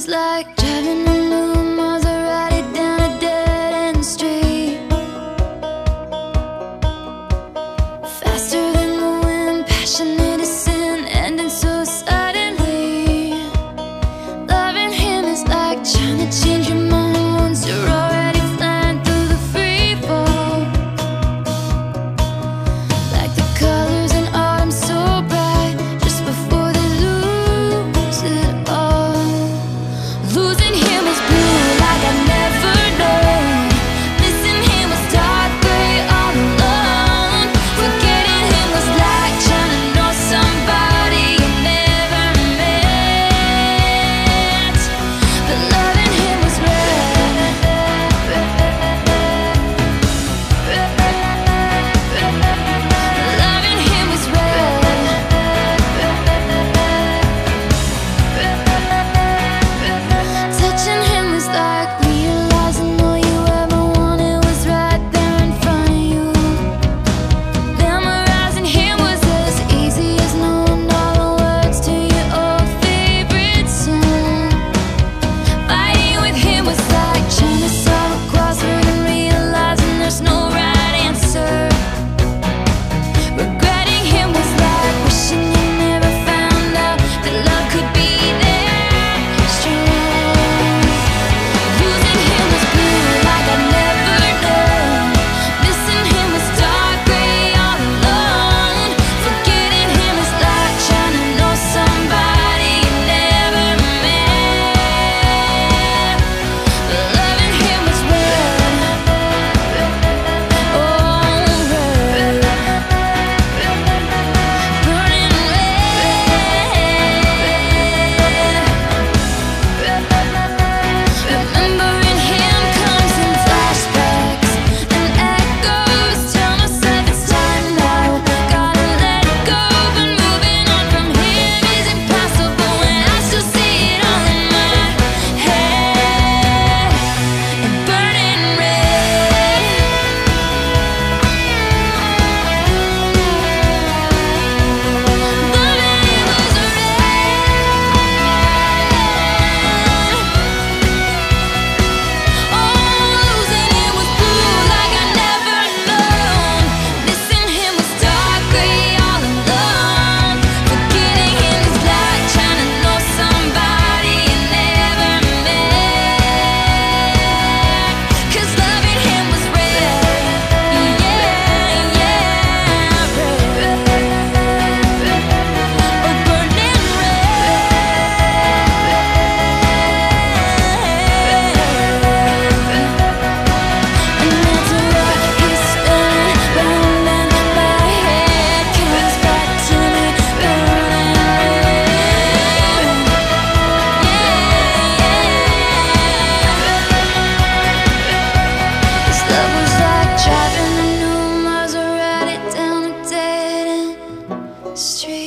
was like driving a new Maserati down a dead-end street, faster than the wind, passionate as sin, ending so suddenly. Loving him is like trying to change your mind once you're already flying through the free fall. Like the colors in autumn so bright, just before they lose it all. Losing him is blue like I've never known. Missing him was dark gray all alone. Forgetting him was like trying to know somebody you never met. But loving him was red. Loving him was red. Touching him was like realizing all you ever wanted was right there in front of you. Memorizing him was as easy as knowing all the words to your old favorite song. Fighting with him was like trying to solve a crossword and realizing there's no right answer. Regretting him was like wishing you never found out that love could be that strong. Losing him was blue like I'd never known. Missing him was dark gray all alone. Forgetting him is like trying to know somebody you never met. But loving him was red. Oh, red. Burning red. Remembering him comes in flashbacks and echoes. Tell myself it's time now. Gotta let go, but moving on from him is impossible when I still see it all in my head. And burning red. Loving him was red. Oh, losing him was blue like I'd never known. Missing him was dark gray all alone. Forgetting him is like trying to know somebody you never met. 'Cause loving him was red. Yeah, yeah, red. Oh, burning red. And that's what he's done. Round and my head comes back to me, burning red. This love was like driving a new Maserati down a dead-end street.